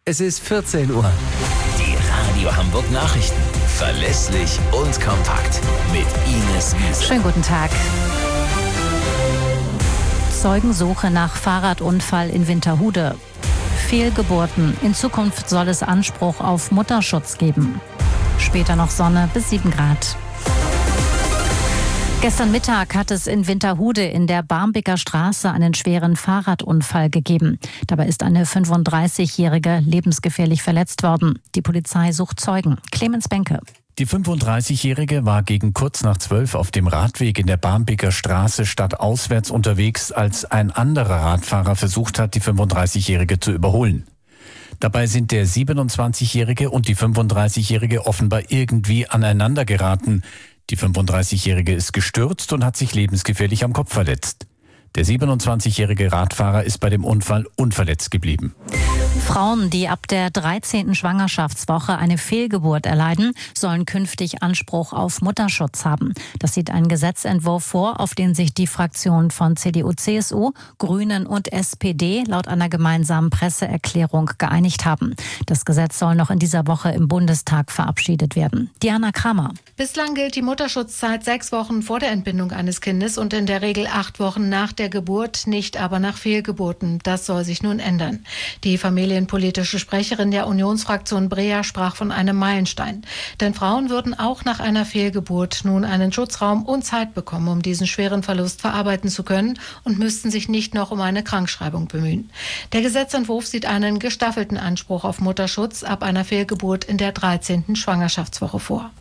Es ist 14 Uhr. Die Radio Hamburg Nachrichten. Verlässlich und kompakt. Mit Ines Wiesel. Schönen guten Tag. Zeugensuche nach Fahrradunfall in Winterhude. Fehlgeburten. In Zukunft soll es Anspruch auf Mutterschutz geben. Später noch Sonne bis 7 Grad. Gestern Mittag hat es in Winterhude in der Barmbeker Straße einen schweren Fahrradunfall gegeben. Dabei ist eine 35-Jährige lebensgefährlich verletzt worden. Die Polizei sucht Zeugen. Clemens Benke. Die 35-Jährige war gegen kurz nach 12 auf dem Radweg in der Barmbeker Straße stadtauswärts unterwegs, als ein anderer Radfahrer versucht hat, die 35-Jährige zu überholen. Dabei sind der 27-Jährige und die 35-Jährige offenbar irgendwie aneinander geraten. Die 35-Jährige ist gestürzt und hat sich lebensgefährlich am Kopf verletzt. Der 27-jährige Radfahrer ist bei dem Unfall unverletzt geblieben. Frauen, die ab der 13. Schwangerschaftswoche eine Fehlgeburt erleiden, sollen künftig Anspruch auf Mutterschutz haben. Das sieht ein Gesetzentwurf vor, auf den sich die Fraktionen von CDU, CSU, Grünen und SPD laut einer gemeinsamen Presseerklärung geeinigt haben. Das Gesetz soll noch in dieser Woche im Bundestag verabschiedet werden. Diana Kramer. Bislang gilt die Mutterschutzzeit 6 Wochen vor der Entbindung eines Kindes und in der Regel 8 Wochen nach der Geburt, nicht aber nach Fehlgeburten. Das soll sich nun ändern. Die familienpolitische Sprecherin der Unionsfraktion Breer sprach von einem Meilenstein. Denn Frauen würden auch nach einer Fehlgeburt nun einen Schutzraum und Zeit bekommen, um diesen schweren Verlust verarbeiten zu können und müssten sich nicht noch um eine Krankschreibung bemühen. Der Gesetzentwurf sieht einen gestaffelten Anspruch auf Mutterschutz ab einer Fehlgeburt in der 13. Schwangerschaftswoche vor.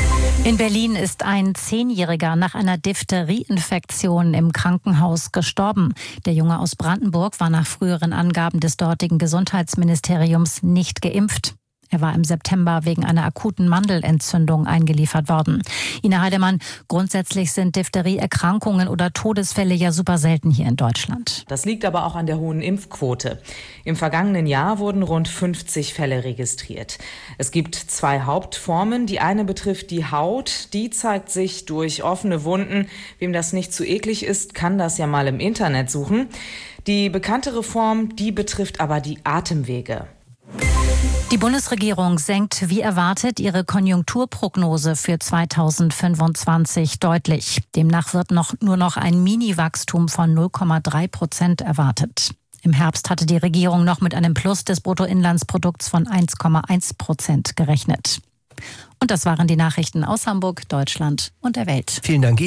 In Berlin ist ein 10-Jähriger nach einer Diphtherieinfektion im Krankenhaus gestorben. Der Junge aus Brandenburg war nach früheren Angaben des dortigen Gesundheitsministeriums nicht geimpft. Er war im September wegen einer akuten Mandelentzündung eingeliefert worden. Ina Heidemann, grundsätzlich sind Diphtherie-Erkrankungen oder Todesfälle ja super selten hier in Deutschland. Das liegt aber auch an der hohen Impfquote. Im vergangenen Jahr wurden rund 50 Fälle registriert. Es gibt 2 Hauptformen. Die eine betrifft die Haut. Die zeigt sich durch offene Wunden. Wem das nicht zu eklig ist, kann das ja mal im Internet suchen. Die bekanntere Form, die betrifft aber die Atemwege. Die Bundesregierung senkt wie erwartet ihre Konjunkturprognose für 2025 deutlich. Demnach wird nur noch ein Mini-Wachstum von 0,3% erwartet. Im Herbst hatte die Regierung noch mit einem Plus des Bruttoinlandsprodukts von 1,1% gerechnet. Und das waren die Nachrichten aus Hamburg, Deutschland und der Welt. Vielen Dank.